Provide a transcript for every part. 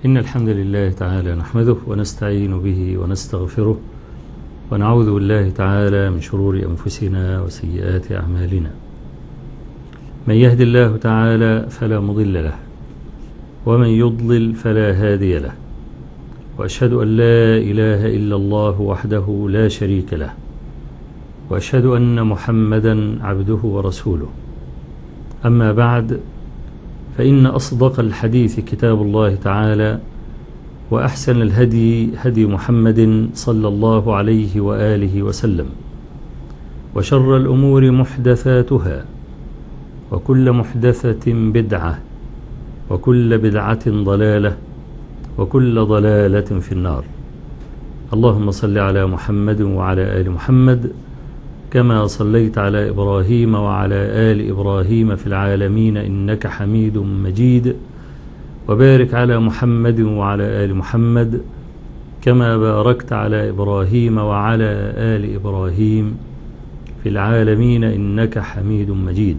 إن الحمد لله تعالى نحمده ونستعين به ونستغفره ونعوذ بالله تعالى من شرور أنفسنا وسيئات أعمالنا. من يهد الله تعالى فلا مضل له ومن يضلل فلا هادي له، وأشهد أن لا إله إلا الله وحده لا شريك له، وأشهد أن محمدا عبده ورسوله. أما بعد، فإن أصدق الحديث كتاب الله تعالى، وأحسن الهدي هدي محمد صلى الله عليه وآله وسلم، وشر الأمور محدثاتها، وكل محدثة بدعة، وكل بدعة ضلالة، وكل ضلالة في النار. اللهم صل على محمد وعلى آل محمد كما صليت على إبراهيم وعلى آل إبراهيم في العالمين إنك حميد مجيد، وبارك على محمد وعلى آل محمد كما باركت على إبراهيم وعلى آل إبراهيم في العالمين إنك حميد مجيد.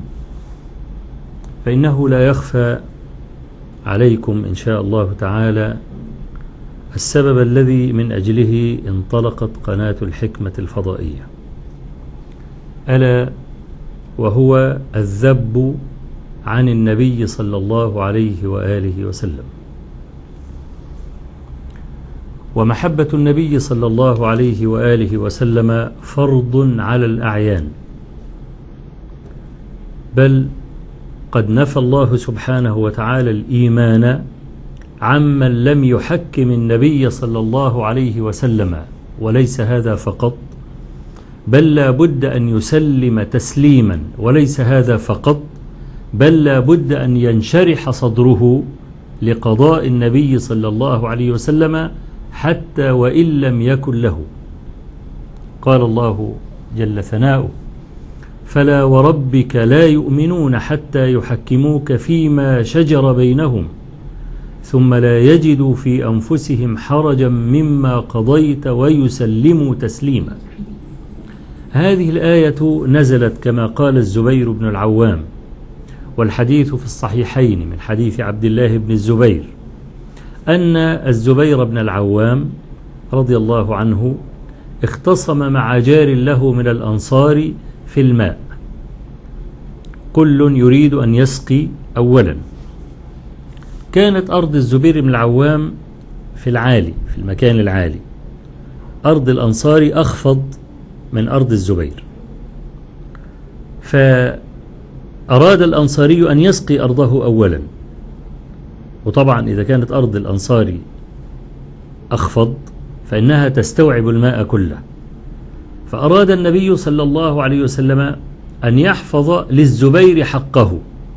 فإنه لا يخفى عليكم إن شاء الله تعالى السبب الذي من أجله انطلقت قناة الحكمة الفضائية، ألا وهو الذب عن النبي صلى الله عليه وآله وسلم. ومحبة النبي صلى الله عليه وآله وسلم فرض على الأعيان، بل قد نفى الله سبحانه وتعالى الإيمان عمن لم يحكم النبي صلى الله عليه وسلم. وليس هذا فقط، بل لا بد أن يسلم تسليما، وليس هذا فقط، بل لا بد أن ينشرح صدره لقضاء النبي صلى الله عليه وسلم حتى وإن لم يكن له. قال الله جل ثناؤه: فلا وربك لا يؤمنون حتى يحكموك فيما شجر بينهم ثم لا يجدوا في أنفسهم حرجا مما قضيت ويسلموا تسليما. هذه الآية نزلت كما قال الزبير بن العوام، والحديث في الصحيحين من حديث عبد الله بن الزبير أن الزبير بن العوام رضي الله عنه اختصم مع جار له من الأنصار في الماء، كل يريد أن يسقي أولا. كانت أرض الزبير بن العوام في العالي، في المكان العالي، أرض الأنصار أخفض من أرض الزبير، فأراد الأنصاري أن يسقي أرضه أولا. وطبعا إذا كانت أرض الأنصار أخفض فإنها تستوعب الماء كله، فأراد النبي صلى الله عليه وسلم أن يحفظ للزبير حقه،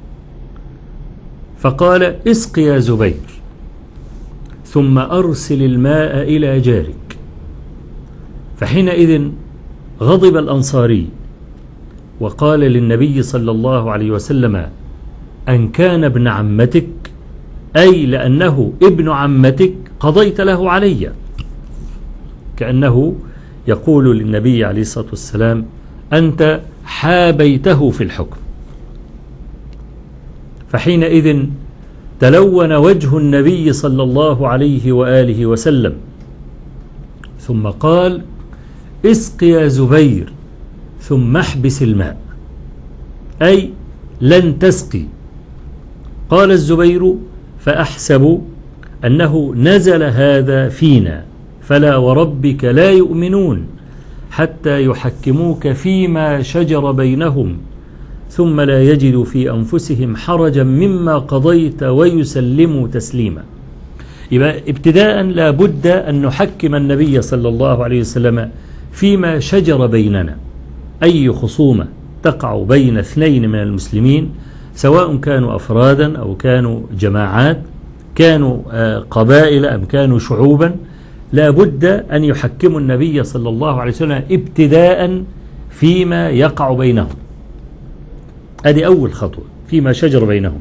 فقال: اسق يا زبير ثم أرسل الماء إلى جارك. فحينئذ غضب الأنصاري وقال للنبي صلى الله عليه وسلم: أن كان ابن عمتك، أي لأنه ابن عمتك، قضيت له علي. كأنه يقول للنبي عليه الصلاة والسلام: أنت حابيته في الحكم. فحينئذ تلون وجه النبي صلى الله عليه وآله وسلم، ثم قال: اسق يا زبير ثم احبس الماء، أي لن تسقي. قال الزبير: فأحسب أنه نزل هذا فينا، فلا وربك لا يؤمنون حتى يحكموك فيما شجر بينهم ثم لا يجدوا في أنفسهم حرجا مما قضيت ويسلموا تسليما. يبقى ابتداء لا بد أن نحكم النبي صلى الله عليه وسلم فيما شجر بيننا. أي خصومة تقع بين اثنين من المسلمين، سواء كانوا أفرادا أو كانوا جماعات، كانوا قبائل أم كانوا شعوبا، لا بد أن يحكموا النبي صلى الله عليه وسلم ابتداء فيما يقع بينهم. هذه أول خطوة، فيما شجر بينهم.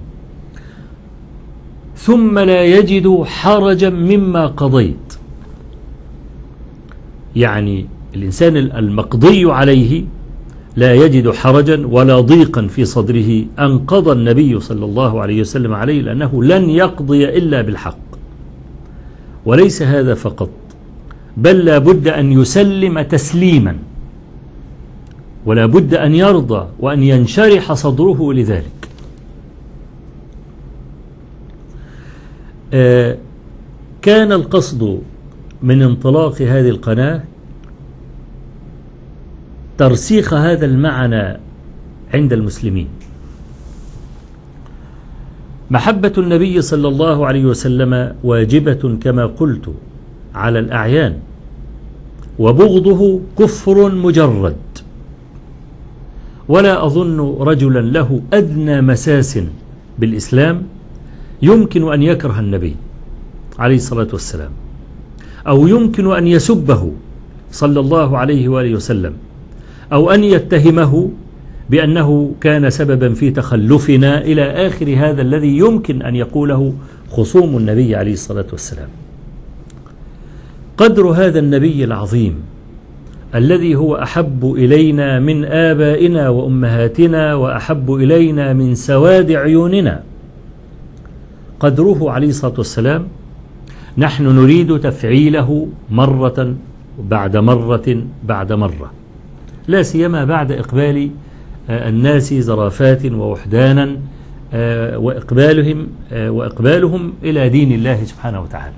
ثم لا يجدوا حرجا مما قضيت، يعني الإنسان المقضي عليه لا يجد حرجا ولا ضيقا في صدره أن قضى النبي صلى الله عليه وسلم عليه، لأنه لن يقضي إلا بالحق. وليس هذا فقط، بل لا بد أن يسلم تسليما، ولا بد أن يرضى وأن ينشرح صدره لذلك. كان القصد من انطلاق هذه القناة ترسيخ هذا المعنى عند المسلمين. محبة النبي صلى الله عليه وسلم واجبة كما قلت على الأعيان، وبغضه كفر مجرد، ولا أظن رجلا له أدنى مساس بالإسلام يمكن أن يكره النبي عليه الصلاة والسلام، أو يمكن أن يسبه صلى الله عليه وآله وسلم، أو أن يتهمه بأنه كان سببا في تخلفنا إلى آخر هذا الذي يمكن أن يقوله خصوم النبي عليه الصلاة والسلام. قدر هذا النبي العظيم الذي هو أحب إلينا من آبائنا وأمهاتنا وأحب إلينا من سواد عيوننا، قدره عليه الصلاة والسلام نحن نريد تفعيله مرة بعد مرة بعد مرة، لا سيما بعد إقبال الناس زرافات ووحدانا وإقبالهم إلى دين الله سبحانه وتعالى.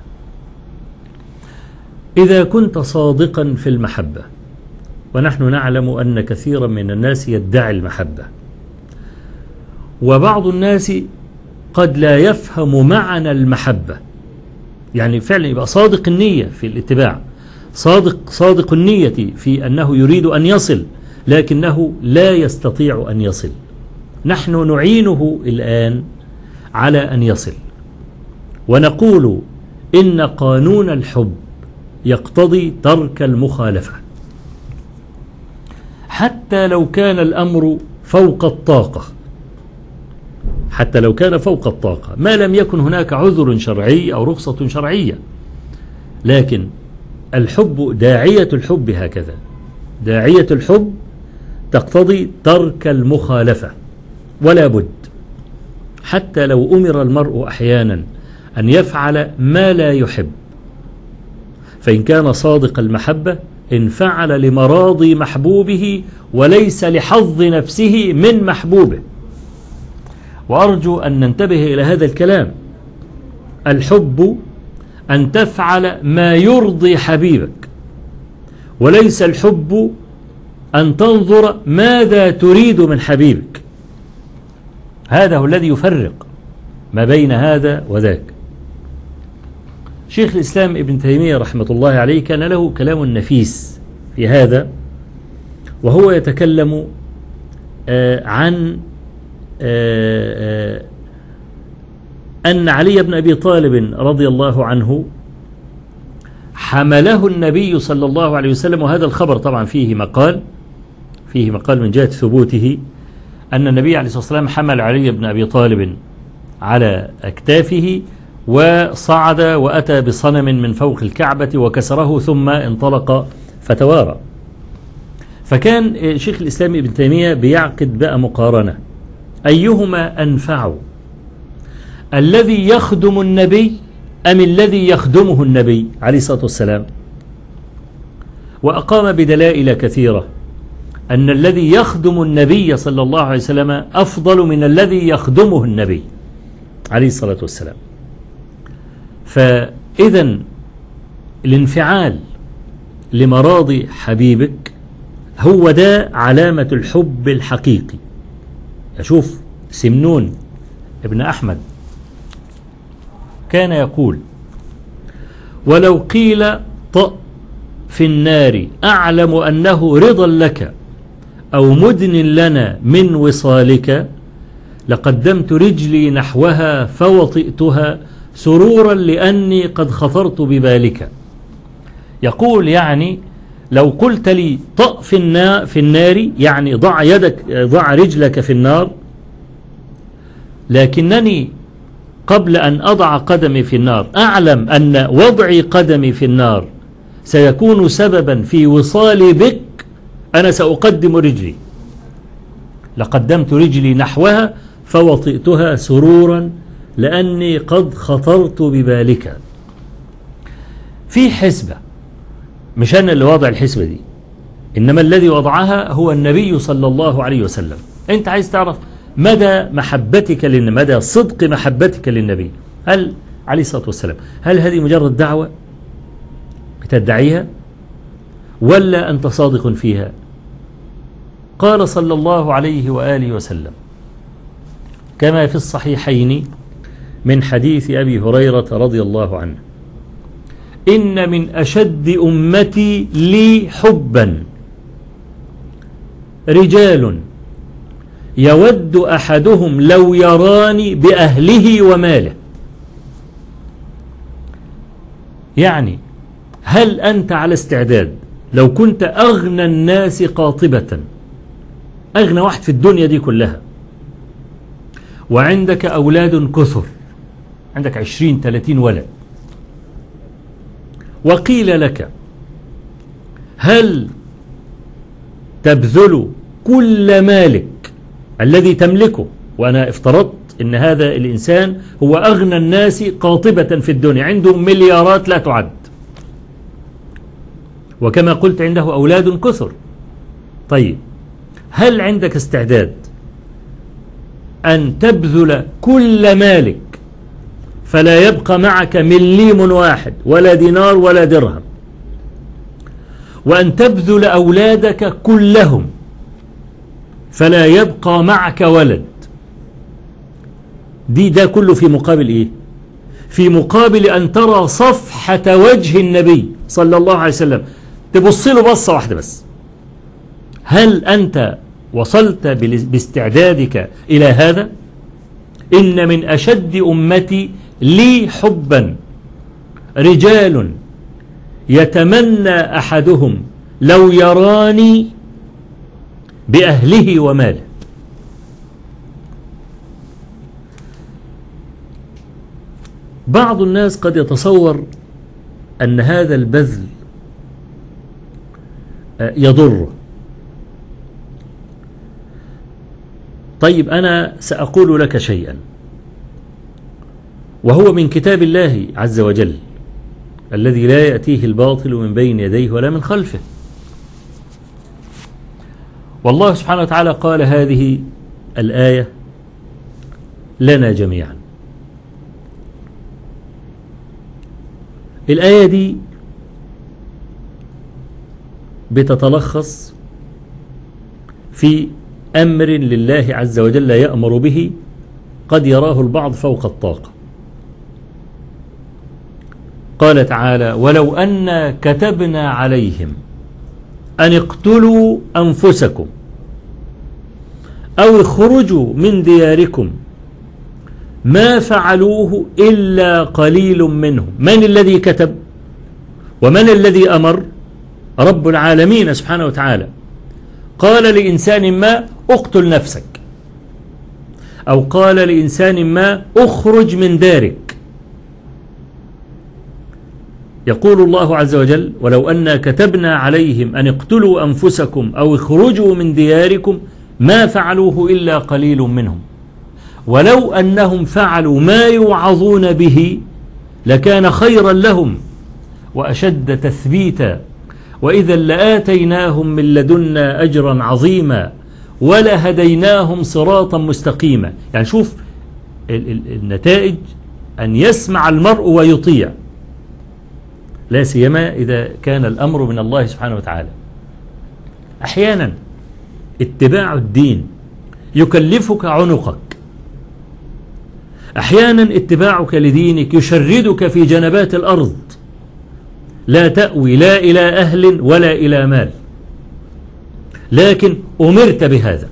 إذا كنت صادقا في المحبة، ونحن نعلم أن كثيرا من الناس يدعي المحبة، وبعض الناس قد لا يفهم معنى المحبة، يعني فعلا يبقى صادق النية في الاتباع، صادق النية في أنه يريد أن يصل لكنه لا يستطيع أن يصل. نحن نعينه الآن على أن يصل، ونقول إن قانون الحب يقتضي ترك المخالفة، حتى لو كان الأمر فوق الطاقة، حتى لو كان فوق الطاقة، ما لم يكن هناك عذر شرعي أو رخصة شرعية. لكن الحب، داعية الحب هكذا، داعية الحب تقتضي ترك المخالفة، ولا بد، حتى لو أمر المرء أحيانا أن يفعل ما لا يحب، فإن كان صادق المحبة انفعل لمراضي محبوبه وليس لحظ نفسه من محبوبه. وأرجو أن ننتبه إلى هذا الكلام. الحب أن تفعل ما يرضي حبيبك، وليس الحب أن تنظر ماذا تريد من حبيبك. هذا هو الذي يفرق ما بين هذا وذاك. شيخ الإسلام ابن تيمية رحمة الله عليه كان له كلام نفيس في هذا، وهو يتكلم عن أن علي بن أبي طالب رضي الله عنه حمله النبي صلى الله عليه وسلم، وهذا الخبر طبعا فيه مقال من جهة ثبوته، أن النبي عليه الصلاة والسلام حمل علي بن أبي طالب على أكتافه وصعد وأتى بصنم من فوق الكعبة وكسره ثم انطلق فتوارى. فكان شيخ الإسلام ابن تيمية بيعقد بقى مقارنة، أيهما أنفع، الذي يخدم النبي أم الذي يخدمه النبي عليه الصلاة والسلام؟ وأقام بدلائل كثيرة أن الذي يخدم النبي صلى الله عليه وسلم أفضل من الذي يخدمه النبي عليه الصلاة والسلام. فإذا الانفعال لمراضي حبيبك هو ده علامة الحب الحقيقي. أشوف سمنون ابن أحمد كان يقول: ولو قيل طأ في النار أعلم أنه رضا لك أو مدن لنا من وصالك لقدمت رجلي نحوها فوطئتها سرورا لأني قد خطرت ببالك. يقول يعني لو قلت لي طأ في النار، يعني ضع رجلك في النار، لكنني قبل أن أضع قدمي في النار أعلم أن وضعي قدمي في النار سيكون سببا في وصالي بك، أنا سأقدم رجلي، لقدمت رجلي نحوها فوطئتها سرورا لأني قد خطرت ببالك. في حسبة، مش أنا اللي وضع الحسبة دي، إنما الذي وضعها هو النبي صلى الله عليه وسلم. أنت عايز تعرف مدى محبتك مدى صدق محبتك للنبي، هل عليه الصلاة والسلام، هل هذه مجرد دعوة بتدعيها ولا أنت صادق فيها؟ قال صلى الله عليه وآله وسلم كما في الصحيحين من حديث أبي هريرة رضي الله عنه: إن من أشد أمتي لي حبا رجال يود أحدهم لو يراني بأهله وماله. يعني هل أنت على استعداد لو كنت أغنى الناس قاطبة، أغنى واحد في الدنيا دي كلها، وعندك أولاد كثر، عندك 20-30 ولد، وقيل لك هل تبذل كل مالك الذي تملكه، وأنا افترضت أن هذا الإنسان هو أغنى الناس قاطبة في الدنيا، عنده مليارات لا تعد، وكما قلت عنده أولاد كثر، طيب هل عندك استعداد أن تبذل كل مالك فلا يبقى معك مليم واحد ولا دينار ولا درهم، وأن تبذل أولادك كلهم فلا يبقى معك ولد؟ ده كله في مقابل إيه؟ في مقابل أن ترى صفحة وجه النبي صلى الله عليه وسلم، تبص له بصة واحدة بس. هل أنت وصلت باستعدادك إلى هذا؟ إن من أشد أمتي لي حبا رجال يتمنى أحدهم لو يراني بأهله وماله. بعض الناس قد يتصور أن هذا البذل يضره. طيب أنا سأقول لك شيئا، وهو من كتاب الله عز وجل الذي لا يأتيه الباطل من بين يديه ولا من خلفه. والله سبحانه وتعالى قال هذه الآية لنا جميعا. الآية دي بتتلخص في أمر لله عز وجل يأمر به قد يراه البعض فوق الطاقة. قال تعالى: ولو أن كتبنا عليهم أن اقتلوا أنفسكم أو اخرجوا من دياركم ما فعلوه إلا قليل منهم. من الذي كتب ومن الذي أمر؟ رب العالمين سبحانه وتعالى. قال لإنسان ما: اقتل نفسك، أو قال لإنسان ما: اخرج من دارك. يقول الله عز وجل: ولو أن كتبنا عليهم أن اقتلوا أنفسكم أو اخرجوا من دياركم ما فعلوه إلا قليل منهم، ولو أنهم فعلوا ما يوعظون به لكان خيرا لهم وأشد تثبيتا، وإذا لآتيناهم من لدنا أجرا عظيما ولهديناهم صراطا مستقيما. يعني شوف النتائج، أن يسمع المرء ويطيع، لا سيما إذا كان الأمر من الله سبحانه وتعالى. أحيانا اتباع الدين يكلفك عنقك، أحيانا اتباعك لدينك يشردك في جنبات الأرض، لا تأوي لا إلى أهل ولا إلى مال، لكن أمرت بهذا.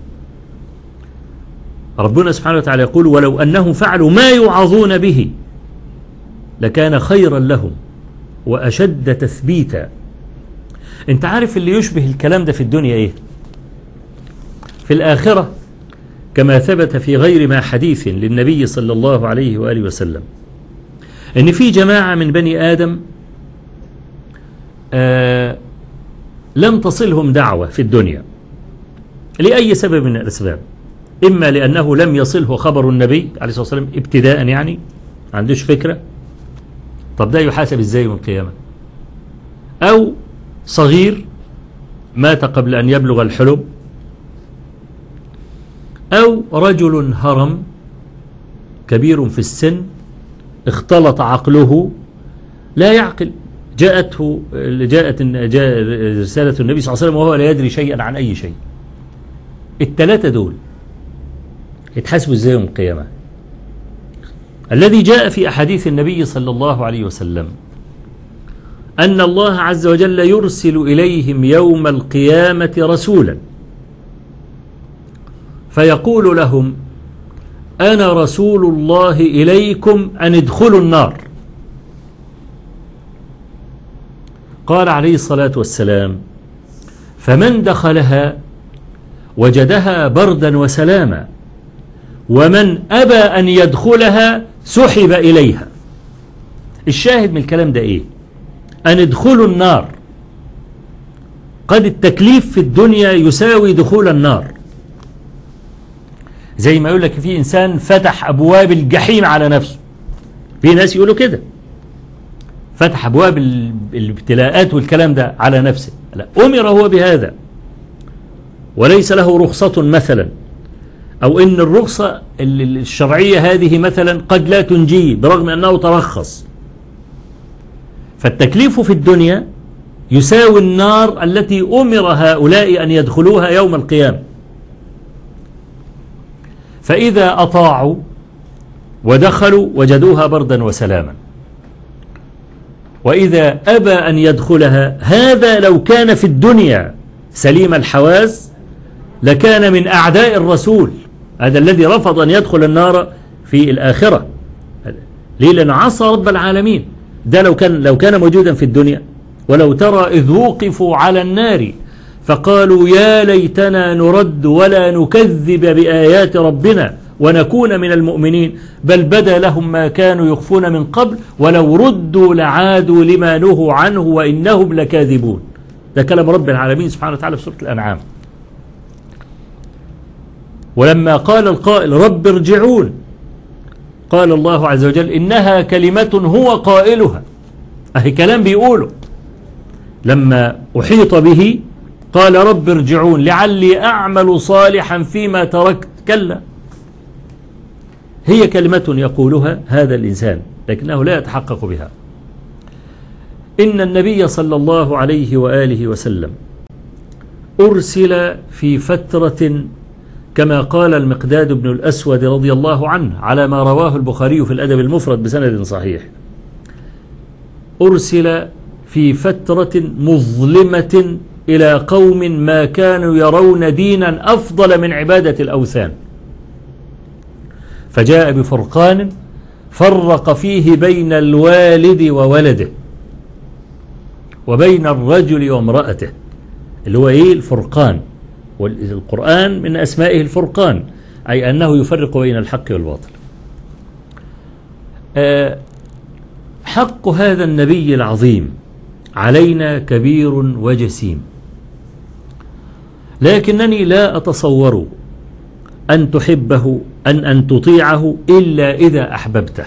ربنا سبحانه وتعالى يقول: ولو أنهم فعلوا ما يوعظون به لكان خيرا لهم وأشد تثبيتا. انت عارف اللي يشبه الكلام ده في الدنيا ايه؟ في الآخرة كما ثبت في غير ما حديث للنبي صلى الله عليه وآله وسلم ان في جماعة من بني آدم لم تصلهم دعوة في الدنيا لأي سبب من الأسباب، إما لأنه لم يصله خبر النبي عليه الصلاة والسلام ابتداء، يعني ما عندوش فكرة، طب ده يحاسب ازاي يوم القيامة؟ أو صغير مات قبل أن يبلغ الحلم، أو رجل هرم كبير في السن اختلط عقله لا يعقل، جاءت رسالة النبي صلى الله عليه وسلم وهو لا يدري شيئا عن أي شيء. الثلاثة دول يتحاسبوا ازاي يوم القيامة؟ الذي جاء في أحاديث النبي صلى الله عليه وسلم أن الله عز وجل يرسل إليهم يوم القيامة رسولا فيقول لهم: أنا رسول الله إليكم أن ادخلوا النار. قال عليه الصلاة والسلام: فمن دخلها وجدها بردا وسلاما، ومن أبى أن يدخلها سحب إليها. الشاهد من الكلام ده إيه؟ أن ادخلوا النار. قد التكليف في الدنيا يساوي دخول النار، زي ما يقول لك في إنسان فتح أبواب الجحيم على نفسه، في ناس يقولوا كده، فتح أبواب الابتلاءات والكلام ده على نفسه. لا، أمر هو بهذا وليس له رخصة مثلا، أو إن الرخصة الشرعية هذه مثلا قد لا تنجيه برغم أنه ترخص. فالتكليف في الدنيا يساوي النار التي أمر هؤلاء أن يدخلوها يوم القيامة. فإذا أطاعوا ودخلوا وجدوها بردا وسلاما، وإذا أبى أن يدخلها، هذا لو كان في الدنيا سليم الحواس لكان من أعداء الرسول، هذا الذي رفض أن يدخل النار في الآخرة. ليه؟ لأنه عصى رب العالمين. ده لو كان موجودا في الدنيا، ولو ترى إذ وقفوا على النار فقالوا يا ليتنا نرد ولا نكذب بآيات ربنا ونكون من المؤمنين، بل بدا لهم ما كانوا يخفون من قبل ولو ردوا لعادوا لما نهوا عنه وإنهم لكاذبون. ده كلام رب العالمين سبحانه وتعالى في سورة الأنعام. ولما قال القائل رب ارجعون، قال الله عز وجل إنها كلمة هو قائلها. أهي كلام بيقوله. لما أحيط به قال رب ارجعون لعلي أعمل صالحا فيما تركت. كلا، هي كلمة يقولها هذا الإنسان لكنه لا يتحقق بها. إن النبي صلى الله عليه وآله وسلم أرسل في فترة كما قال المقداد بن الأسود رضي الله عنه على ما رواه البخاري في الأدب المفرد بسند صحيح، أرسل في فترة مظلمة إلى قوم ما كانوا يرون دينا أفضل من عبادة الأوثان، فجاء بفرقان فرق فيه بين الوالد وولده وبين الرجل وامرأته، اللي هو إيه؟ الفرقان. والقرآن من أسمائه الفرقان، أي أنه يفرق بين الحق والباطل. حق هذا النبي العظيم علينا كبير وجسيم، لكنني لا أتصور أن تحبه أن تطيعه إلا إذا أحببته.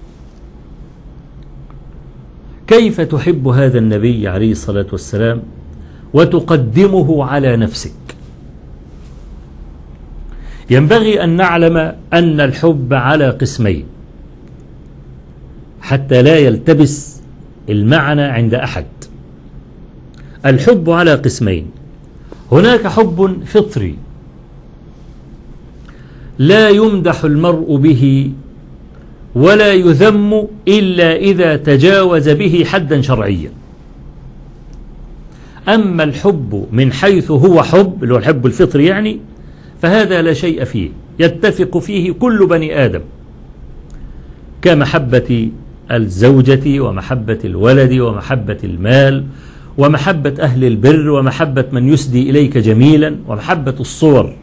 كيف تحب هذا النبي عليه الصلاة والسلام وتقدمه على نفسك؟ ينبغي أن نعلم أن الحب على قسمين حتى لا يلتبس المعنى عند أحد. الحب على قسمين: هناك حب فطري لا يمدح المرء به ولا يذم إلا إذا تجاوز به حدا شرعيا. أما الحب من حيث هو حب، اللي هو الحب الفطري يعني، فهذا لا شيء فيه، يتفق فيه كل بني آدم، كمحبة الزوجة ومحبة الولد ومحبة المال ومحبة أهل البر ومحبة من يسدي إليك جميلا ومحبة الصور.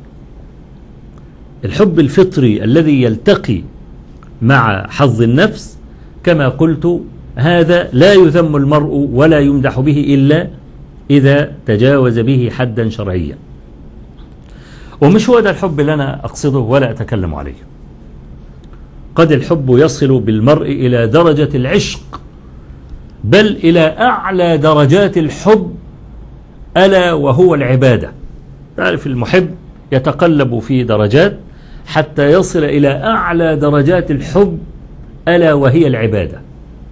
الحب الفطري الذي يلتقي مع حظ النفس كما قلت، هذا لا يذم المرء ولا يمدح به إلا إذا تجاوز به حدا شرعيا. ومش هو ده الحب اللي أنا أقصده ولا أتكلم عليه. قد الحب يصل بالمرء إلى درجة العشق بل إلى أعلى درجات الحب، ألا وهو العبادة. تعرف المحب يتقلب في درجات حتى يصل إلى أعلى درجات الحب، ألا وهي العبادة.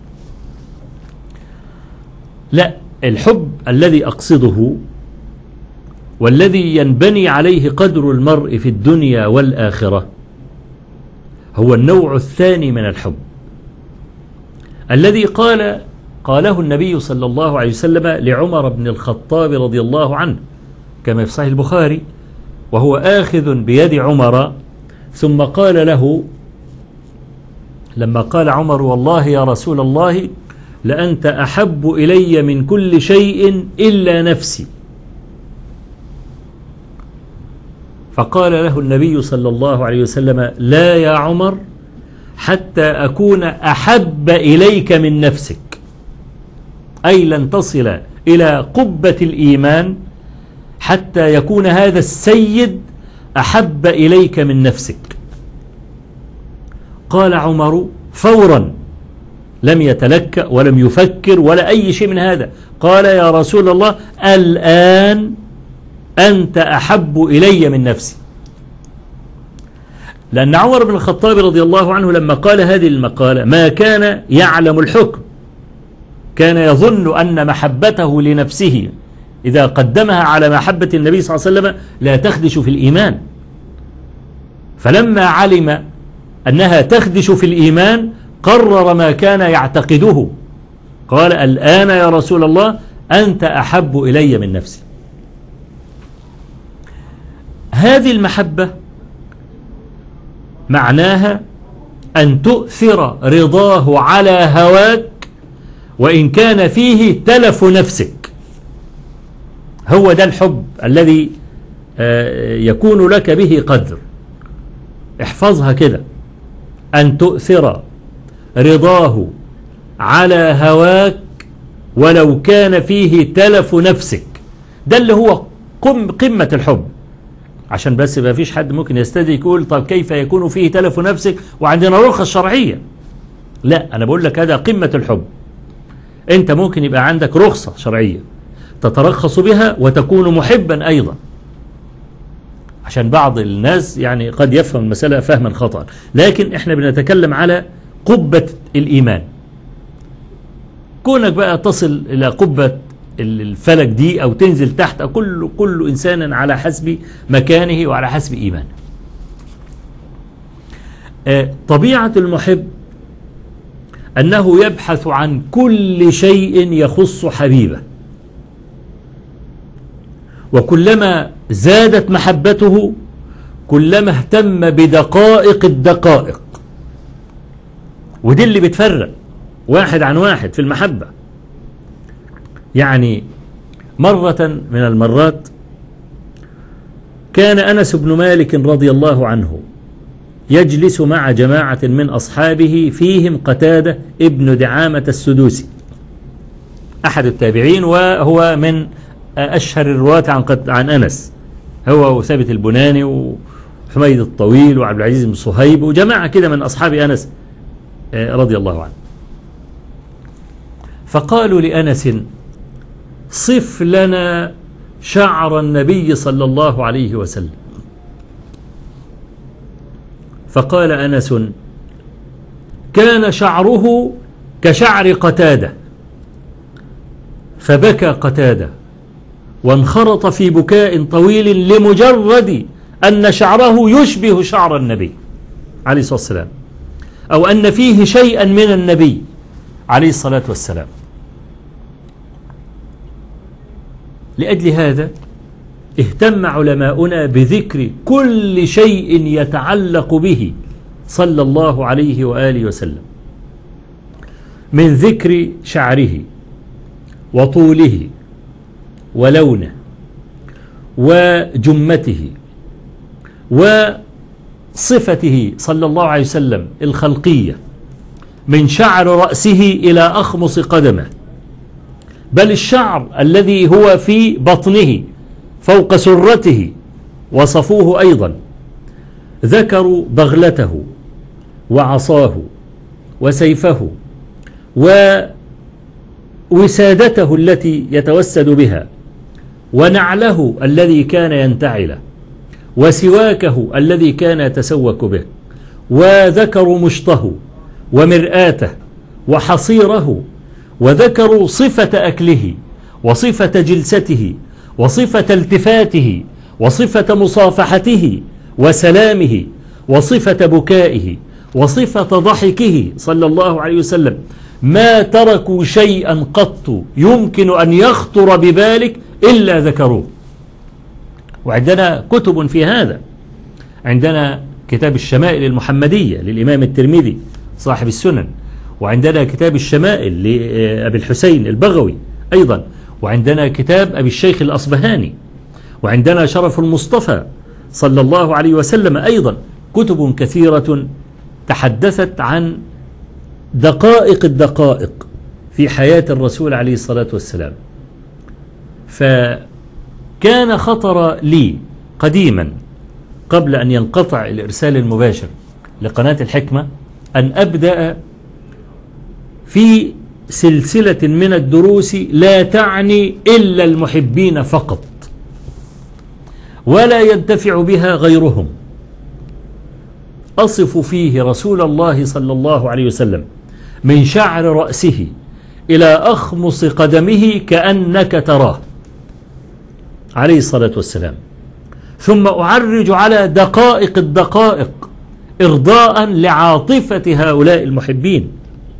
لا، الحب الذي أقصده والذي ينبني عليه قدر المرء في الدنيا والآخرة هو النوع الثاني من الحب، الذي قاله النبي صلى الله عليه وسلم لعمر بن الخطاب رضي الله عنه كما في صحيح البخاري، وهو آخذ بيد عمر، ثم قال له لما قال عمر: والله يا رسول الله لأنت أحب إلي من كل شيء إلا نفسي. فقال له النبي صلى الله عليه وسلم: لا يا عمر، حتى أكون أحب إليك من نفسك، أي لن تصل إلى قبة الإيمان حتى يكون هذا السيد أحب إليك من نفسك. قال عمر فورا، لم يتلكأ ولم يفكر ولا أي شيء من هذا، قال: يا رسول الله الآن أنت أحب إلي من نفسي. لأن عمر بن الخطاب رضي الله عنه لما قال هذه المقالة ما كان يعلم الحكم، كان يظن أن محبته لنفسه إذا قدمها على محبة النبي صلى الله عليه وسلم لا تخدش في الإيمان، فلما علم أنها تخدش في الإيمان قرر ما كان يعتقده، قال: الآن يا رسول الله أنت أحب إلي من نفسي. هذه المحبة معناها أن تؤثر رضاه على هواك وإن كان فيه تلف نفسك. هو ده الحب الذي يكون لك به قدر. احفظها كده: أن تؤثر رضاه على هواك ولو كان فيه تلف نفسك. ده اللي هو قمة الحب. عشان بس ما فيش حد ممكن يستدعي يقول: طب كيف يكون فيه تلف نفسك وعندنا رخص شرعية؟ لا، أنا بقول لك هذا قمة الحب. أنت ممكن يبقى عندك رخصة شرعية تترخص بها وتكون محبا أيضا، عشان بعض الناس يعني قد يفهم المسألة فهما خطأ، لكن احنا بنتكلم على قبة الإيمان. كونك بقى تصل إلى قبة الفلك دي أو تنزل تحت، كل إنسان على حسب مكانه وعلى حسب إيمانه. طبيعة المحب أنه يبحث عن كل شيء يخص حبيبه، وكلما زادت محبته كلما اهتم بدقائق الدقائق. ودي اللي بتفرق واحد عن واحد في المحبة. يعني مرة من المرات كان أنس بن مالك رضي الله عنه يجلس مع جماعة من أصحابه فيهم قتادة ابن دعامة السدوسي أحد التابعين، وهو من أشهر الرواة عن أنس، هو وثابت البناني وحميد الطويل وعبد العزيز بن صهيب وجماعة كده من أصحاب أنس رضي الله عنه. فقالوا لأنس: صف لنا شعر النبي صلى الله عليه وسلم. فقال أنس: كان شعره كشعر قتادة. فبكى قتادة وانخرط في بكاء طويل لمجرد أن شعره يشبه شعر النبي عليه الصلاة والسلام، أو أن فيه شيئا من النبي عليه الصلاة والسلام. لأجل هذا اهتم علماؤنا بذكر كل شيء يتعلق به صلى الله عليه وآله وسلم، من ذكر شعره وطوله ولونه وجمته وصفته صلى الله عليه وسلم الخلقية، من شعر رأسه إلى أخمص قدمه، بل الشعر الذي هو في بطنه فوق سرته وصفوه أيضا. ذكروا بغلته وعصاه وسيفه وسادته التي يتوسد بها، ونعله الذي كان ينتعله، وسواكه الذي كان يتسوك به، وذكروا مشطه ومرآته وحصيره، وذكروا صفة أكله وصفة جلسته وصفة التفاته وصفة مصافحته وسلامه وصفة بكائه وصفة ضحكه صلى الله عليه وسلم. ما تركوا شيئا قط يمكن أن يخطر ببالك إلا ذكروه. وعندنا كتب في هذا، عندنا كتاب الشمائل المحمدية للإمام الترمذي صاحب السنن، وعندنا كتاب الشمائل لأبي الحسين البغوي أيضا، وعندنا كتاب أبي الشيخ الأصبهاني، وعندنا شرف المصطفى صلى الله عليه وسلم أيضا. كتب كثيرة تحدثت عن دقائق الدقائق في حياة الرسول عليه الصلاة والسلام. فكان خطر لي قديما قبل أن ينقطع الإرسال المباشر لقناة الحكمة أن أبدأ في سلسلة من الدروس لا تعني إلا المحبين فقط، ولا ينتفع بها غيرهم. أصف فيه رسول الله صلى الله عليه وسلم من شعر رأسه إلى أخمص قدمه كأنك تراه عليه الصلاة والسلام، ثم أعرج على دقائق الدقائق إرضاء لعاطفة هؤلاء المحبين.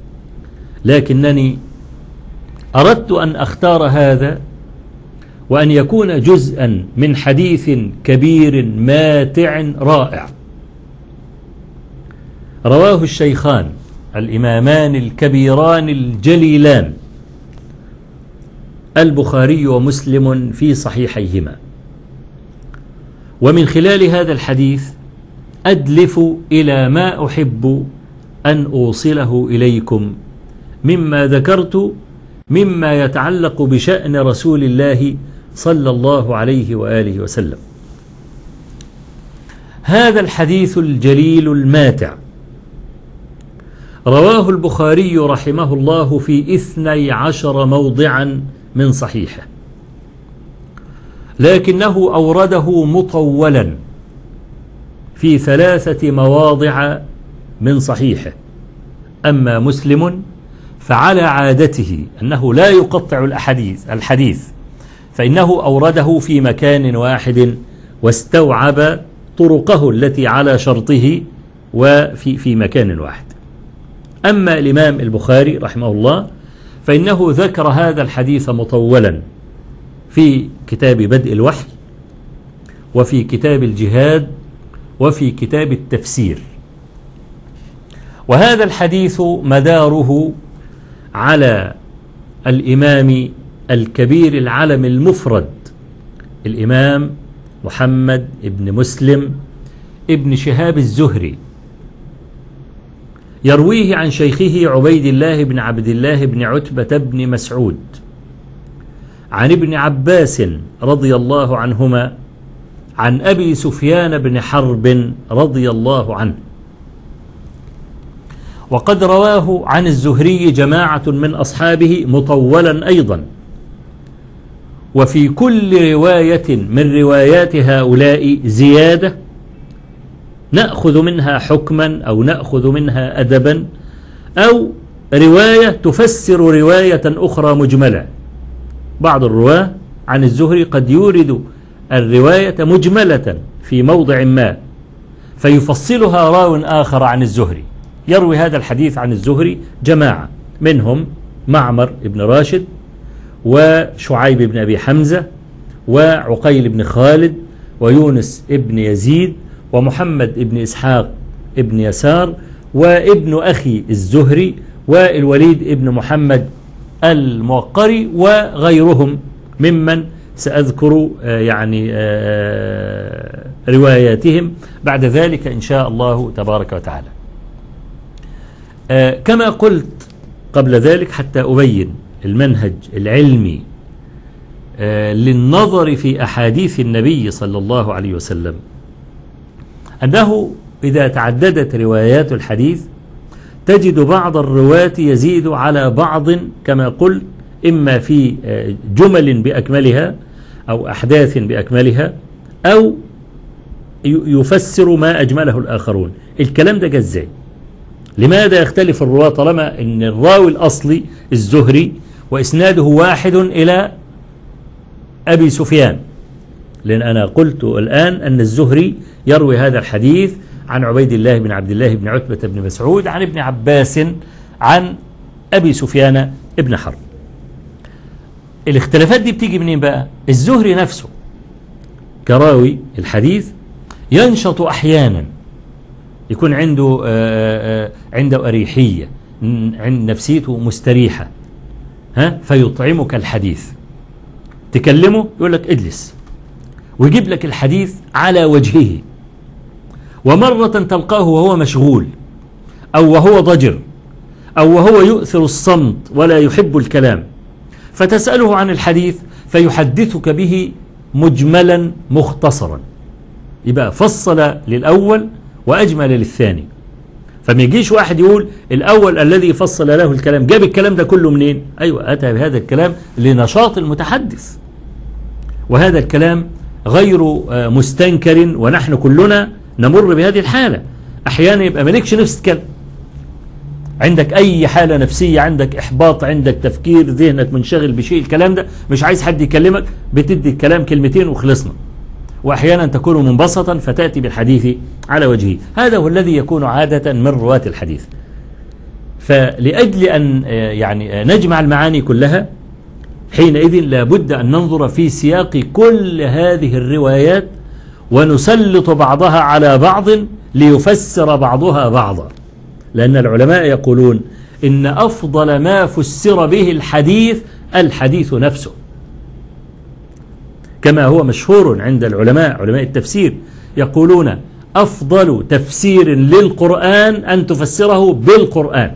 لكنني أردت أن أختار هذا وأن يكون جزءا من حديث كبير ماتع رائع رواه الشيخان الإمامان الكبيران الجليلان البخاري ومسلم في صحيحيهما. ومن خلال هذا الحديث أدلف إلى ما أحب أن أوصله إليكم مما ذكرت مما يتعلق بشأن رسول الله صلى الله عليه وآله وسلم. هذا الحديث الجليل الماتع رواه البخاري رحمه الله في 12 موضعا من صحيحه، لكنه أورده مطولا في 3 مواضع من صحيحه. أما مسلم فعلى عادته أنه لا يقطع الحديث فإنه أورده في مكان واحد واستوعب طرقه التي على شرطه وفي مكان واحد. أما الإمام البخاري رحمه الله فإنه ذكر هذا الحديث مطولا في كتاب بدء الوحي، وفي كتاب الجهاد، وفي كتاب التفسير. وهذا الحديث مداره على الإمام الكبير العلم المفرد الإمام محمد ابن مسلم ابن شهاب الزهري، يرويه عن شيخه عبيد الله بن عبد الله بن عتبة بن مسعود عن ابن عباس رضي الله عنهما عن أبي سفيان بن حرب رضي الله عنه. وقد رواه عن الزهري جماعة من أصحابه مطولا أيضا، وفي كل رواية من روايات هؤلاء زيادة نأخذ منها حكما أو نأخذ منها أدبا، أو رواية تفسر رواية أخرى مجملة. بعض الرواة عن الزهري قد يورد الرواية مجملة في موضع ما فيفصلها راو آخر عن الزهري. يروي هذا الحديث عن الزهري جماعة، منهم معمر بن راشد وشعيب بن أبي حمزة وعقيل بن خالد ويونس بن يزيد ومحمد بن إسحاق بن يسار وابن أخي الزهري والوليد بن محمد الموقري وغيرهم ممن سأذكر يعني رواياتهم بعد ذلك إن شاء الله تبارك وتعالى. كما قلت قبل ذلك حتى أبين المنهج العلمي للنظر في أحاديث النبي صلى الله عليه وسلم، أنه إذا تعددت روايات الحديث تجد بعض الرواة يزيد على بعض كما قلت إما في جمل بأكملها أو أحداث بأكملها، أو يفسر ما أجمله الآخرون. الكلام ده جزاي. لماذا يختلف الرواة طالما أن الراوي الأصلي الزهري وإسناده واحد إلى أبي سفيان؟ لأن أنا قلت الآن أن الزهري يروي هذا الحديث عن عبيد الله بن عبد الله بن عتبة بن مسعود عن ابن عباس عن أبي سفيان ابن حرب. الاختلافات دي بتيجي منين بقى؟ الزهري نفسه كراوي الحديث ينشط أحيانا، يكون عنده أريحية، عند نفسيته مستريحة، فيطعمك الحديث، تكلمه يقول لك اجلس، ويجيب لك الحديث على وجهه. ومرة تلقاه وهو مشغول، أو وهو ضجر، أو وهو يؤثر الصمت ولا يحب الكلام، فتسأله عن الحديث فيحدثك به مجملا مختصرا، يبقى فصل للأول وأجمل للثاني. فما يجيش واحد يقول الأول الذي فصل له الكلام جاب الكلام ده كله منين؟ أيوة، أتى بهذا الكلام لنشاط المتحدث، وهذا الكلام غير مستنكر، ونحن كلنا نمر بهذه الحالة. أحيانا يبقى مالكش نفس تتكلم، عندك أي حالة نفسية، عندك إحباط، عندك تفكير، ذهنك منشغل بشيء، الكلام ده مش عايز حد يكلمك، بتدي الكلام كلمتين وخلصنا. وأحيانا تكون منبسطا فتأتي بالحديث على وجهه. هذا هو الذي يكون عادة من رواة الحديث. فلأجل أن يعني نجمع المعاني كلها، حينئذ لابد أن ننظر في سياق كل هذه الروايات ونسلط بعضها على بعض ليفسر بعضها بعضا. لأن العلماء يقولون إن أفضل ما فسر به الحديث نفسه، كما هو مشهور عند العلماء، علماء التفسير يقولون أفضل تفسير للقرآن أن تفسره بالقرآن،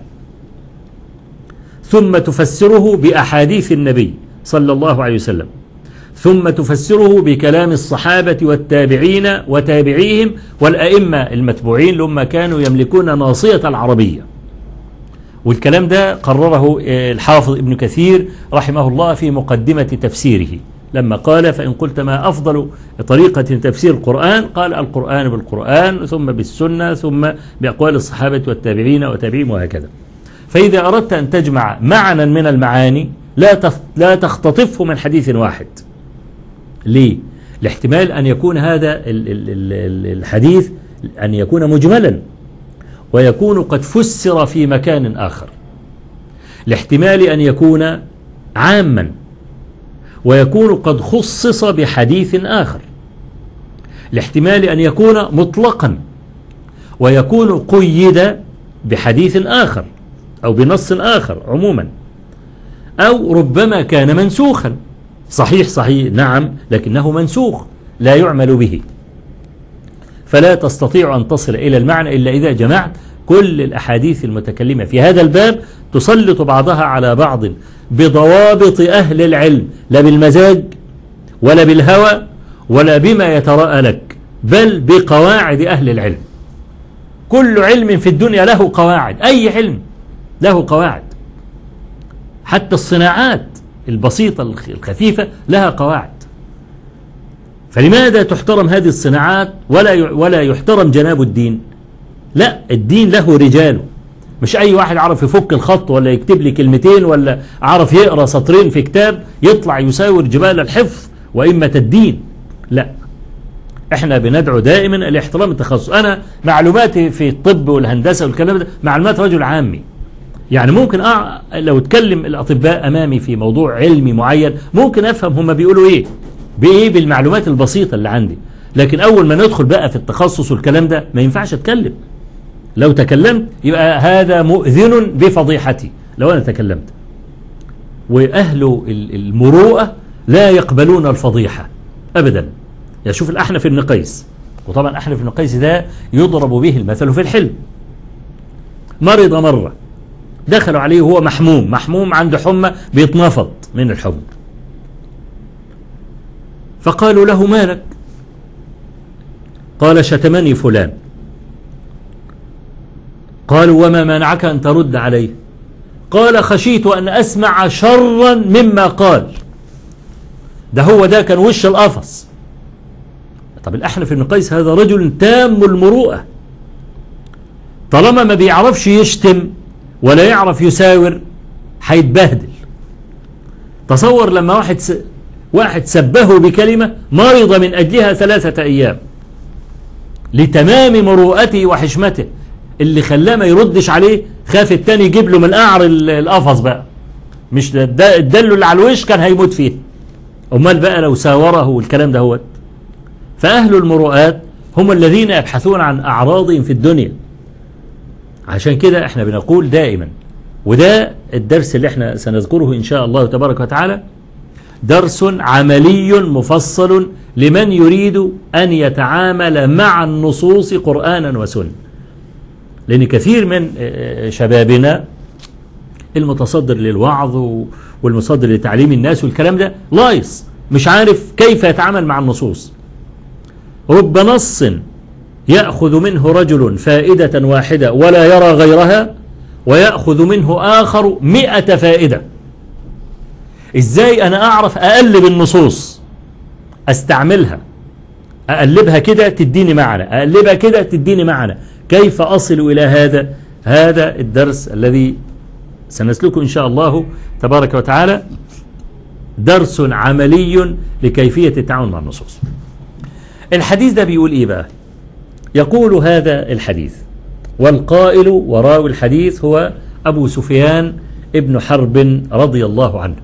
ثم تفسره بأحاديث النبي صلى الله عليه وسلم، ثم تفسره بكلام الصحابة والتابعين وتابعيهم والأئمة المتبوعين لما كانوا يملكون ناصية العربية. والكلام ده قرره الحافظ ابن كثير رحمه الله في مقدمة تفسيره، لما قال: فإن قلت ما أفضل طريقة تفسير القرآن؟ قال: القرآن بالقرآن، ثم بالسنة، ثم بأقوال الصحابة والتابعين وتابعيهم، وهكذا. فإذا أردت أن تجمع معنى من المعاني لا تختطفه من حديث واحد. ليه؟ لاحتمال أن يكون هذا الحديث أن يكون مجملا ويكون قد فسر في مكان آخر، لاحتمال أن يكون عاما ويكون قد خصص بحديث آخر، لاحتمال أن يكون مطلقا ويكون قيد بحديث آخر أو بنص آخر عموما، أو ربما كان منسوخا. صحيح نعم، لكنه منسوخ لا يعمل به، فلا تستطيع أن تصل إلى المعنى إلا إذا جمعت كل الأحاديث المتكلمة في هذا الباب، تسلط بعضها على بعض بضوابط أهل العلم، لا بالمزاج ولا بالهوى ولا بما يتراءى لك، بل بقواعد أهل العلم. كل علم في الدنيا له قواعد، أي علم له قواعد، حتى الصناعات البسيطة الخفيفة لها قواعد. فلماذا تحترم هذه الصناعات ولا يحترم جناب الدين؟ لا، الدين له رجاله، مش أي واحد عرف يفك الخط ولا يكتب لي كلمتين ولا عرف يقرأ سطرين في كتاب يطلع يساور جبال الحفظ وإمة الدين. لا، احنا بندعو دائما لاحترام التخصص. أنا معلوماتي في الطب والهندسة والكلام ده معلومات رجل عامي، يعني ممكن لو اتكلم الأطباء أمامي في موضوع علمي معين ممكن أفهم هم بيقولوا إيه بالمعلومات البسيطة اللي عندي، لكن أول ما ندخل بقى في التخصص والكلام ده ما ينفعش أتكلم. لو تكلمت يبقى هذا مؤذن بفضيحتي لو أنا تكلمت. وأهل المروءة لا يقبلون الفضيحة أبدا. يشوف الأحنف بن قيس، وطبعا أحنف بن قيس ده يضرب به المثل في الحلم. مرض مرة، دخلوا عليه وهو محموم عنده حمى بيتنفض من الحمى، فقالوا له: مالك؟ قال: شتمني فلان. قالوا: وما منعك أن ترد عليه؟ قال خشيت أن أسمع شرا مما قال. ده كان وش القفص. طب الأحنف بن قيس هذا رجل تام المروءة، طالما ما بيعرفش يشتم ولا يعرف يساور هيتبهدل. تصور لما واحد سبه بكلمة مرض من أجلها 3 أيام لتمام مروءته وحشمته، اللي ما يردش عليه، خاف التاني يجيب له من قعر القفص بقى، مش الدل اللي على الوش كان هيموت فيه، امال بقى لو ساوره والكلام ده. فأهل المروءات هم الذين يبحثون عن أعراضهم في الدنيا. عشان كده احنا بنقول دائما، وده الدرس اللي احنا سنذكره إن شاء الله تبارك وتعالى، درس عملي مفصل لمن يريد أن يتعامل مع النصوص قرآنا وسنة. لأن كثير من شبابنا المتصدر للوعظ والمصدر لتعليم الناس والكلام ده لايص، مش عارف كيف يتعامل مع النصوص. رب نص يأخذ منه رجل فائدة واحدة ولا يرى غيرها، ويأخذ منه آخر 100 فائدة. إزاي أنا أعرف أقلب النصوص، أستعملها، أقلبها كده تديني معنى، أقلبها كده تديني معنى، كيف أصل إلى هذا الدرس الذي سنسلكه إن شاء الله تبارك وتعالى، درس عملي لكيفية التعامل مع النصوص. الحديث ده بيقول إيه بقى؟ يقول هذا الحديث، والقائل وراوي الحديث هو أبو سفيان ابن حرب رضي الله عنه.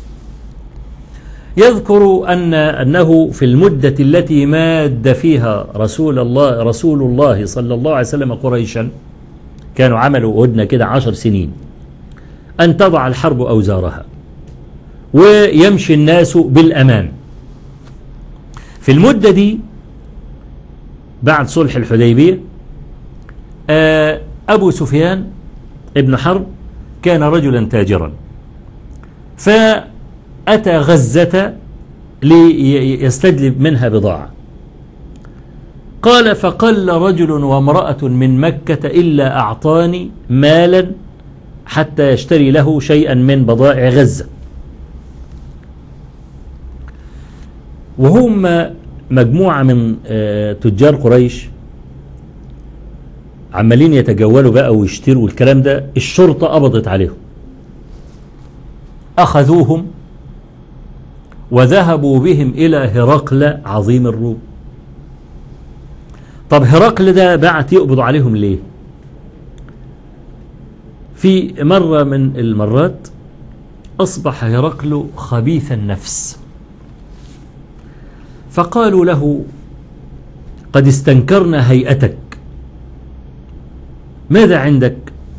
يذكر أنه في المدة التي ماد فيها رسول الله صلى الله عليه وسلم قريشا، كانوا عملوا هدنة كده 10 سنين، أن تضع الحرب أوزارها ويمشي الناس بالأمان. في المدة دي بعد صلح الحديبية، أبو سفيان ابن حرب كان رجلا تاجرا، فأتى غزة ليستجلب منها بضاعة. قال فقل رجل وامرأة من مكة إلا أعطاني مالا حتى يشتري له شيئا من بضائع غزة. وهم مجموعة من تجار قريش عمالين يتجولوا بقى ويشتروا الكلام ده. الشرطة قبضت عليهم، أخذوهم وذهبوا بهم إلى هرقل عظيم الروم. طب هرقل ده بعت يقبضوا عليهم ليه؟ في مرة من المرات أصبح هرقل خبيث النفس، فقالوا له قد استنكرنا هيئتك، ماذا عندك؟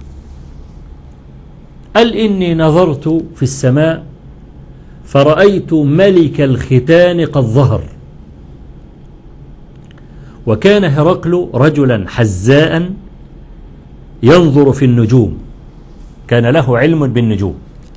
قال إني نظرت في السماء فرأيت ملك الختان قد ظهر. وكان هرقل رجلا حزاء ينظر في النجوم، كان له علم بالنجوم.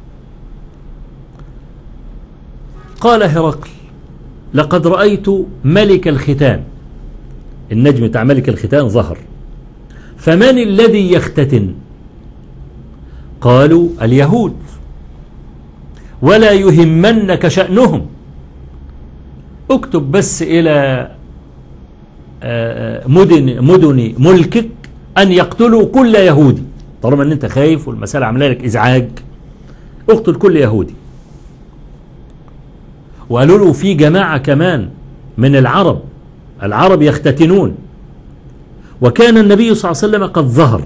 قال هرقل لقد رأيت ملك الختان، النجم بتاع ملك الختان ظهر، فمن الذي يختتن؟ قالوا اليهود، ولا يهمنك شأنهم، اكتب بس إلى مدن ملكك أن يقتلوا كل يهودي، طالما أن أنت خايف والمسألة عامله لك إزعاج، اقتل كل يهودي. وقالوا له في جماعة كمان من العرب يختتنون، وكان النبي صلى الله عليه وسلم قد ظهر،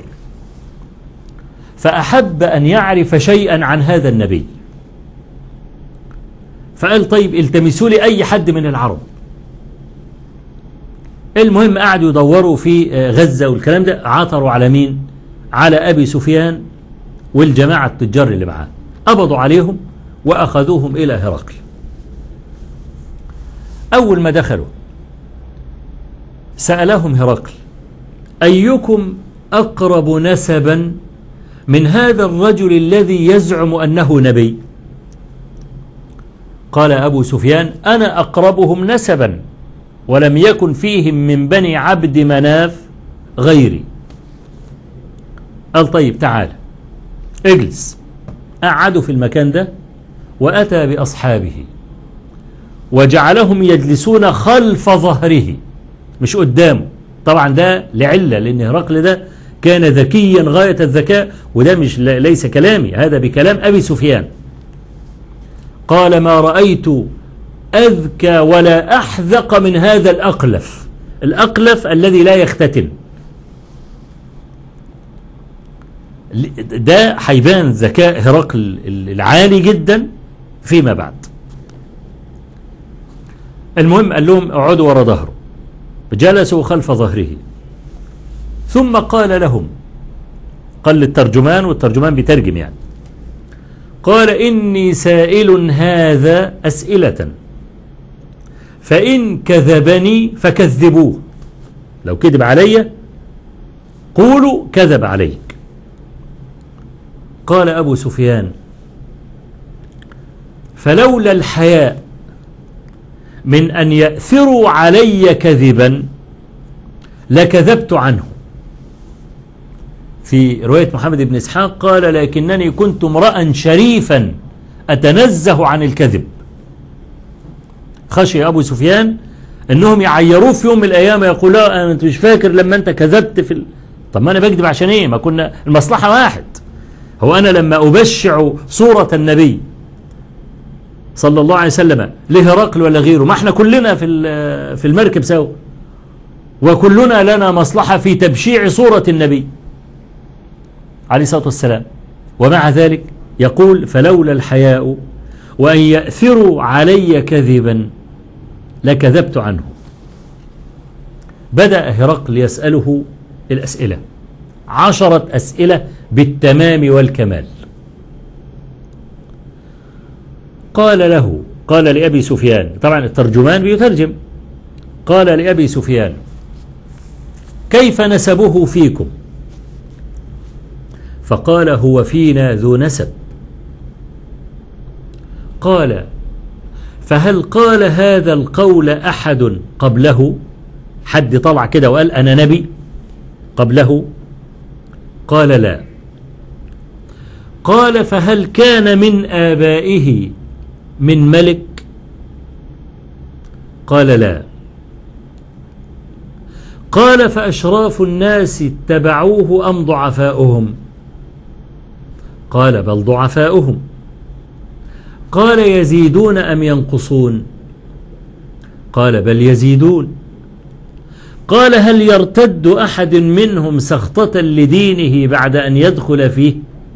فأحب أن يعرف شيئا عن هذا النبي، فقال طيب التمسوا لي أي حد من العرب. المهم قعدوا يدوروا في غزة والكلام ده، عثروا على مين؟ على أبي سفيان والجماعة التجار اللي معاه، قبضوا عليهم وأخذوهم إلى هرقل. أول ما دخلوا سألهم هرقل أيكم أقرب نسبا من هذا الرجل الذي يزعم أنه نبي؟ قال أبو سفيان أنا أقربهم نسبا، ولم يكن فيهم من بني عبد مناف غيري. قال طيب تعال اجلس. قعدوا في المكان ده وأتى بأصحابه وجعلهم يجلسون خلف ظهره مش قدامه. طبعا ده لعلة، لأن هرقل ده كان ذكيا غاية الذكاء، وده مش ليس كلامي، هذا بكلام أبي سفيان. قال ما رأيت أذكى ولا أحذق من هذا الأقلف. الأقلف الذي لا يختتن، ده هيبان ذكاء هرقل العالي جدا فيما بعد. المهم قال لهم اقعدوا وراء ظهره، جلسوا خلف ظهره، ثم قال لهم، قال للترجمان والترجمان بيترجم يعني، قال إني سائل هذا أسئلة فإن كذبني فكذبوه، لو كذب علي قولوا كذب عليك. قال أبو سفيان فلولا الحياء من أن يأثروا علي كذبا لكذبت عنه. في رواية محمد بن إسحاق قال لكنني كنت امرأ شريفا أتنزه عن الكذب. خشي أبو سفيان أنهم يعيروه في يوم من الأيام، يقول لا أنت مش فاكر لما أنت كذبت في طب ما أنا بكذب عشان إيه؟ ما كنا المصلحة واحد. هو أنا لما أبشع صورة النبي صلى الله عليه وسلم لهرقل ولا غيره، ما احنا كلنا في المركب سوا، وكلنا لنا مصلحة في تبشيع صورة النبي عليه الصلاة والسلام. ومع ذلك يقول فلولا الحياء وأن يأثروا علي كذبا لكذبت عنه. بدأ هرقل يسأله الأسئلة، 10 أسئلة بالتمام والكمال. قال له، قال لأبي سفيان، طبعا الترجمان بيترجم، قال لأبي سفيان كيف نسبه فيكم؟ فقال هو فينا ذو نسب. قال فهل قال هذا القول أحد قبله؟ حد طلع كده وقال أنا نبي قبله؟ قال لا. قال فهل كان من آبائه من ملك؟ قال لا. قال فأشراف الناس اتبعوه أم ضعفاؤهم؟ قال بل ضعفاؤهم. قال يزيدون أم ينقصون؟ قال بل يزيدون. قال هل يرتد أحد منهم سخطة لدينه بعد أن يدخل فيه؟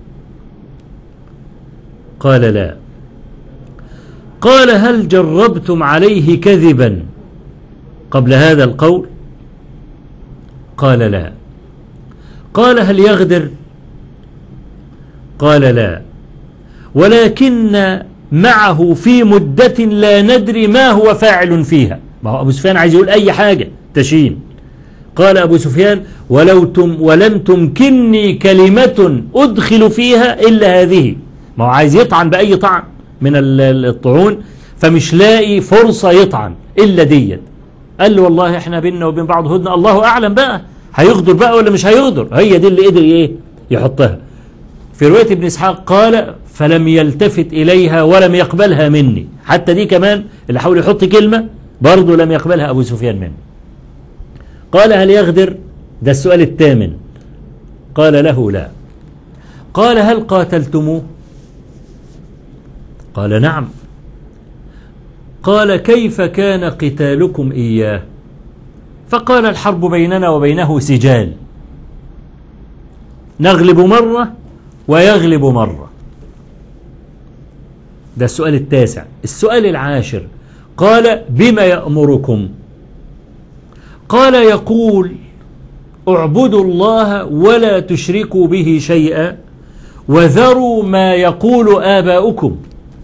قال لا. قال هل جربتم عليه كذبا قبل هذا القول؟ قال لا. قال هل يغدر؟ قال لا، ولكن معه في مدة لا ندري ما هو فاعل فيها. ما هو أبو سفيان عايز يقول أي حاجة تشين. قال أبو سفيان ولم تمكنني كلمة أدخل فيها إلا هذه. ما هو عايز يطعن بأي طعن من الطعون، فمش لاقي فرصة يطعن إلا ديت. قال له والله احنا بيننا وبين بعض هدنة، الله أعلم بقى هيغدر بقى ولا مش هيغدر. هي دي اللي قدر ايه يحطها. في رواية ابن إسحاق قال فلم يلتفت إليها ولم يقبلها مني. حتى دي كمان اللي حاول يحط كلمة برضه لم يقبلها أبو سفيان منه. قال هل يغدر؟ ده السؤال الثامن. قال له لا. قال هل قاتلتموه؟ قال نعم. قال كيف كان قتالكم إياه؟ فقال الحرب بيننا وبينه سجال، نغلب مرة ويغلب مرة. ده السؤال التاسع. السؤال العاشر قال بما يأمركم؟ قال يقول اعبدوا الله ولا تشركوا به شيئا وذروا ما يقول آباؤكم،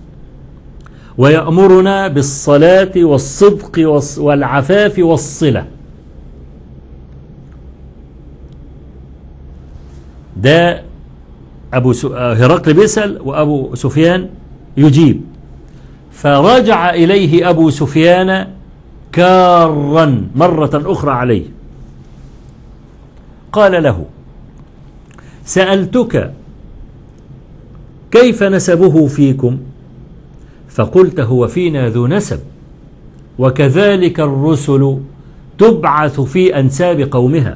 ويأمرنا بالصلاة والصدق والعفاف والصلة. ده هرقل بيسأل وأبو سفيان يجيب. فرجع إليه أبو سفيان كارا مرة أخرى عليه. قال له سألتك كيف نسبه فيكم؟ فقلت هو فينا ذو نسب، وكذلك الرسل تبعث في أنساب قومها.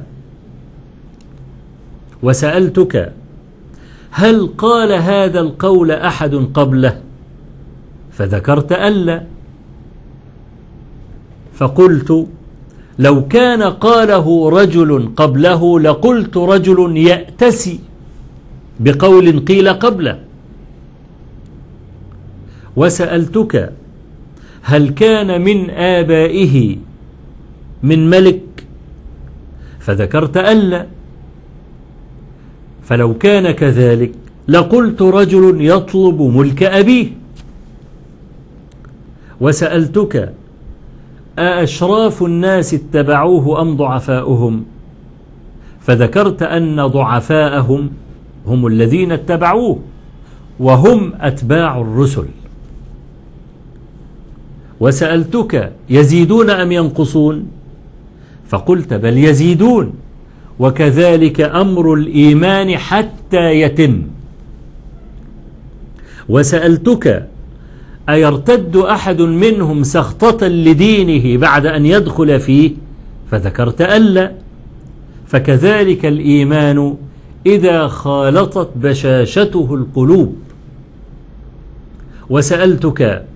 وسألتك هل قال هذا القول أحد قبله؟ فذكرت ألا. فقلت لو كان قاله رجل قبله لقلت رجل يأتسي بقول قيل قبله. وسألتك هل كان من آبائه من ملك؟ فذكرت ألا. فلو كان كذلك لقلت رجل يطلب ملك أبيه. وسألتك أأشراف الناس اتبعوه أم ضعفاؤهم؟ فذكرت أن ضعفاءهم هم الذين اتبعوه، وهم أتباع الرسل. وسألتك يزيدون أم ينقصون؟ فقلت بل يزيدون، وكذلك أمر الإيمان حتى يتم. وسألتك أيرتد أحد منهم سخطة لدينه بعد أن يدخل فيه؟ فذكرت ألا. فكذلك الإيمان إذا خالطت بشاشته القلوب. وسألتك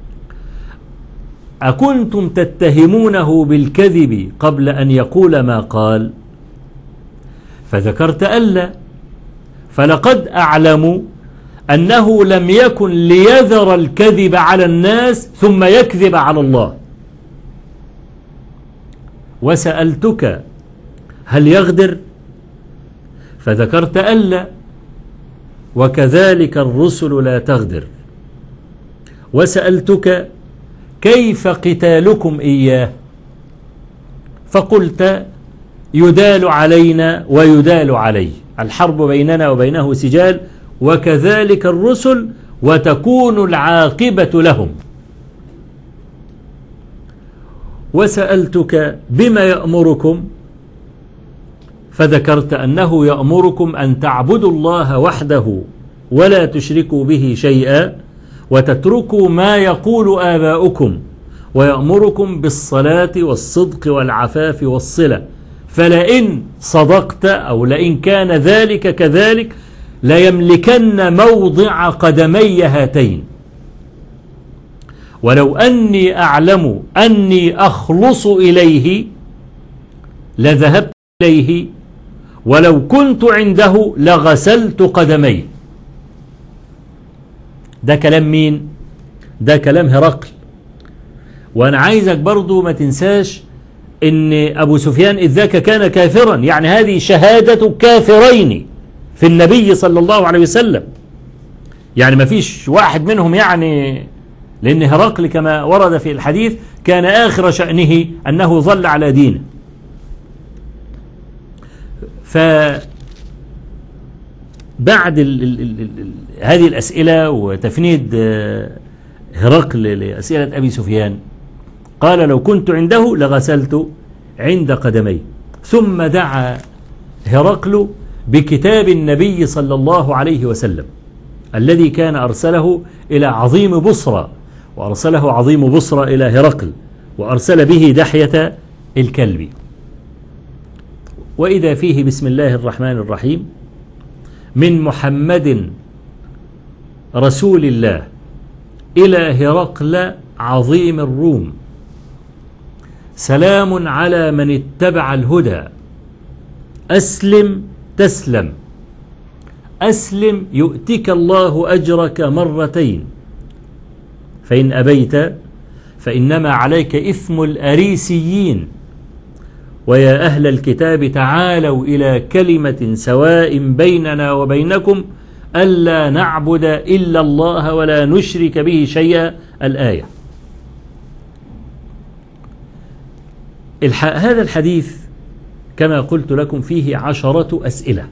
أكنتم تتهمونه بالكذب قبل أن يقول ما قال؟ فذكرت ألا. فلقد أعلم أنه لم يكن ليذر الكذب على الناس ثم يكذب على الله. وسألتك هل يغدر؟ فذكرت ألا، وكذلك الرسل لا تغدر. وسألتك كيف قتالكم إياه؟ فقلت يدال علينا ويدال عليه، الحرب بيننا وبينه سجال، وكذلك الرسل وتكون العاقبة لهم. وسألتك بما يأمركم؟ فذكرت أنه يأمركم أن تعبدوا الله وحده ولا تشركوا به شيئا، وتتركوا ما يقول آباؤكم، ويأمركم بالصلاة والصدق والعفاف والصلة. فلئن صدقت أو لئن كان ذلك كذلك ليملكن موضع قدمي هاتين. ولو أني أعلم أني أخلص إليه لذهبت إليه، ولو كنت عنده لغسلت قدمي. ده كلام مين؟ ده كلام هرقل. وأنا عايزك برضو ما تنساش إن أبو سفيان إذ ذاك كان كافرا، يعني هذه شهادة كافرين في النبي صلى الله عليه وسلم، يعني ما فيش واحد منهم، يعني لأن هرقل كما ورد في الحديث كان آخر شأنه أنه ظل على دينه. فبعد هذه الأسئلة وتفنيد هرقل لأسئلة أبي سفيان قال لو كنت عنده لغسلت عند قدمي. ثم دعا هرقل بكتاب النبي صلى الله عليه وسلم الذي كان أرسله إلى عظيم بصرى، وأرسله عظيم بصرى إلى هرقل، وأرسل به دحية الكلب. وإذا فيه بسم الله الرحمن الرحيم من محمد رسول الله إلى هرقل عظيم الروم، سلام على من اتبع الهدى، أسلم تسلم، أسلم يؤتك الله أجرك مرتين، فإن أبيت فإنما عليك إثم الأريسيين. ويا أهل الكتاب تعالوا إلى كلمة سواء بيننا وبينكم ألا نعبد إلا الله ولا نشرك به شيئا. الآية. هذا الحديث كما قلت لكم فيه 10 أسئلة،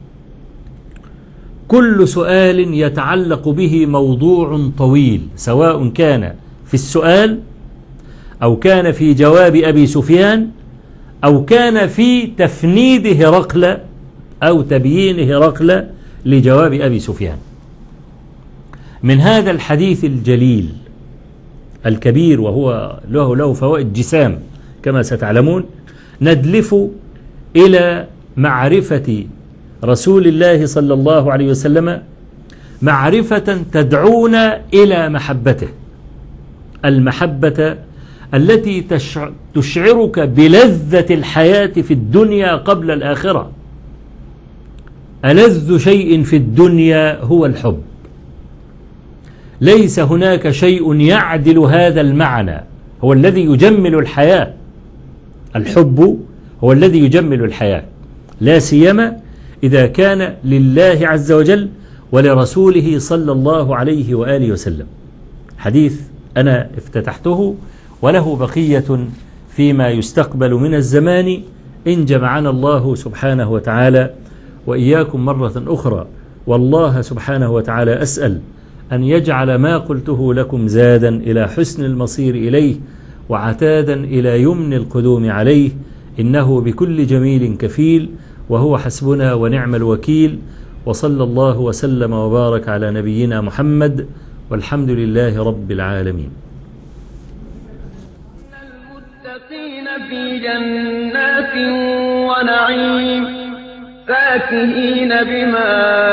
كل سؤال يتعلق به موضوع طويل، سواء كان في السؤال أو كان في جواب أبي سفيان أو كان في تفنيد هرقل أو تبيين هرقل لجواب أبي سفيان. من هذا الحديث الجليل الكبير، وهو له فوائد جسام كما ستعلمون، ندلف إلى معرفة رسول الله صلى الله عليه وسلم معرفة تدعونا إلى محبته، المحبة التي تشعرك بلذة الحياة في الدنيا قبل الآخرة. ألذ شيء في الدنيا هو الحب، ليس هناك شيء يعدل هذا المعنى، هو الذي يجمل الحياة. الحب هو الذي يجمل الحياة، لا سيما إذا كان لله عز وجل ولرسوله صلى الله عليه وآله وسلم. حديث أنا افتتحته وله بقية فيما يستقبل من الزمان إن جمعنا الله سبحانه وتعالى وإياكم مرة أخرى. والله سبحانه وتعالى أسأل أن يجعل ما قلته لكم زادا إلى حسن المصير إليه وعتادا إلى يمن القدوم عليه، إنه بكل جميل كفيل، وهو حسبنا ونعم الوكيل. وصلى الله وسلم وبارك على نبينا محمد، والحمد لله رب العالمين. المتقين في جنات ونعيم فاكهين بما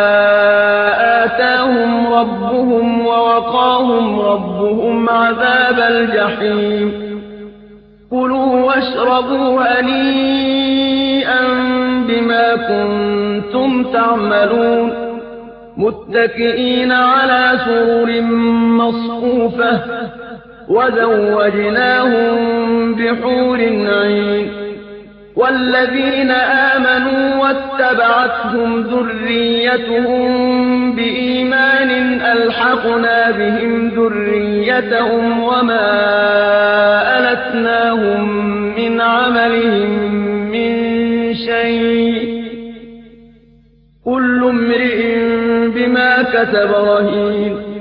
آتاهم ربهم ووقاهم ربهم عذاب الجحيم. كلوا واشربوا هنيئا بما كنتم تعملون متكئين على سرر مصفوفة وزوجناهم بحور عين. والذين آمنوا واتبعتهم ذريتهم بإيمان ألحقنا بهم ذريتهم وما ألتناهم من عملهم من شيء كل امرئ بما كسب رهين.